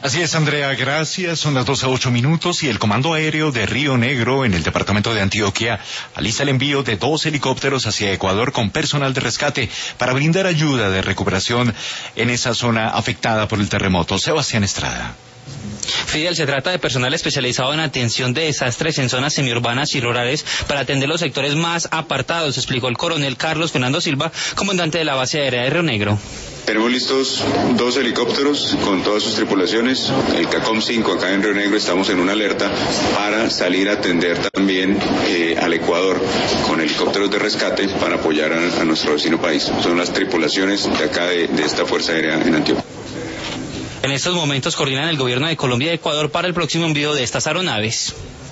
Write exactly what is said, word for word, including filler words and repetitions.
Así es, Andrea, gracias. Son las doce ocho minutos y el Comando Aéreo de Río Negro, en el departamento de Antioquia, alista el envío de dos helicópteros hacia Ecuador con personal de rescate para brindar ayuda de recuperación en esa zona afectada por el terremoto. Sebastián Estrada. Fidel, se trata de personal especializado en atención de desastres en zonas semiurbanas y rurales para atender los sectores más apartados, explicó el coronel Carlos Fernando Silva, comandante de la base aérea de Río Negro. Tenemos listos dos helicópteros con todas sus tripulaciones. El CACOM cinco acá en Río Negro estamos en una alerta para salir a atender también eh, al Ecuador con helicópteros de rescate para apoyar a, a nuestro vecino país. Son las tripulaciones de acá de, de esta Fuerza Aérea en Antioquia. En estos momentos coordinan el gobierno de Colombia y Ecuador para el próximo envío de estas aeronaves.